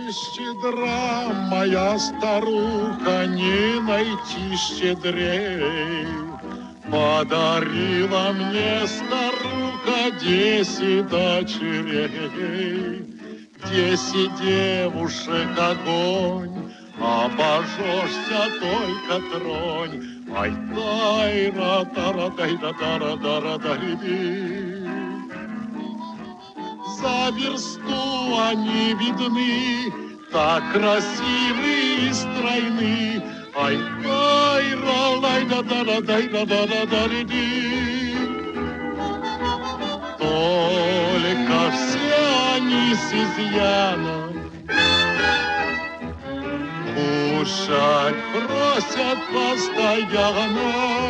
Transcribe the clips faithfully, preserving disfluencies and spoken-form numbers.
щедра моя старуха, не найти щедрей. Подарила мне старуха десять дочерей. Десять девушек огонь, обожжешься только тронь. Ай, тайра, тара, тайра, тара, тара, тариди. За версту они видны, так красивы и стройны. Ай, тайра, лайда, тара, тайра, тара, тариди. Только все они с изъяном кушать просят постоянно.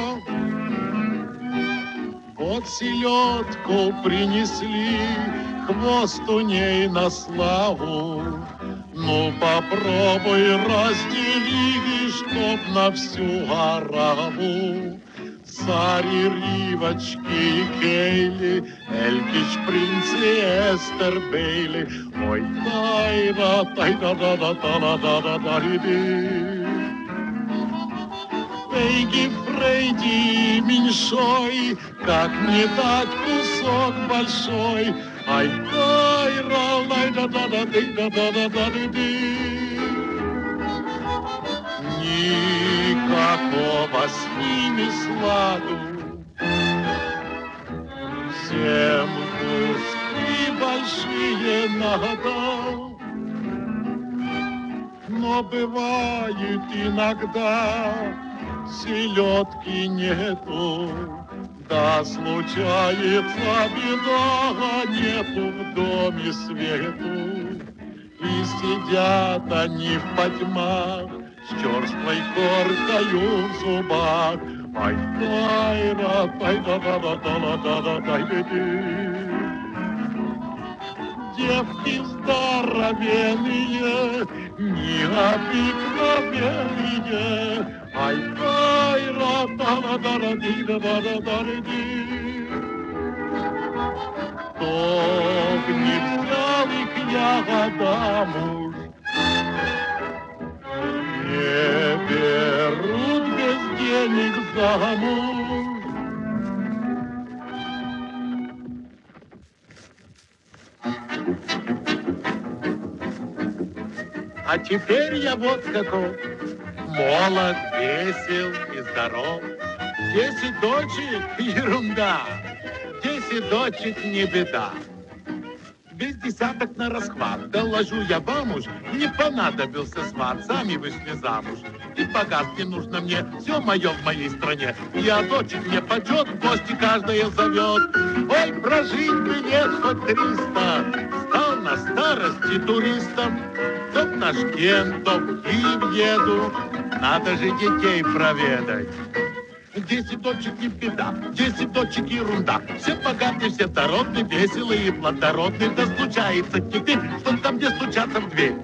Вот селедку принесли, хвост у ней на славу. Ну попробуй раздели, чтоб на всю ораву. Цари, Ривочки и Кейли, Элькич, принцы, Эстер, Бейли. Ой, тайра, тайра, да, да, да, да, да, да, да, Фейги, Фрейди, меньшой, как не дать кусок большой. Ай, тайра, лай, да, да, да, да, да, да, да, да, никакого с ними сладу. Всем куски большие надо. Но бывает иногда селедки нету. Да случается беда, нету в доме свету. И сидят они в потьмах с черствой коркою в зубах. Ай, тайра, тайра, да, да, да, да, да, да, девки здоровенные, необыкновенные. Ай, тайра, да, да, да, да, да, да, да, кто б не взял их ягодамуж, не берут без денег замуж. А теперь я вот каков, молод, весел и здоров. Десять дочек — ерунда, десять дочек — не беда. Весь десяток на расхват, доложу я вам уж, не понадобился сват, сами вышли замуж. И богат не нужно мне, все мое в моей стране. Я дочек мне почет, в гости каждая зовет. Ой, прожить бы лет хоть триста, стал на старости туристом. То в Ташкент, то в Киев еду, надо же детей проведать. Десять дочек не беда, десять дочек ерунда. Все богатые, все дородные, веселые и плодородные. Да случается теперь, что там, где стучаться в дверь.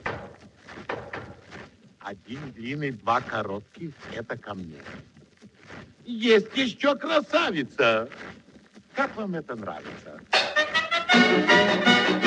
Один длинный, два коротких, это ко мне. Есть еще красавица. Как вам это нравится?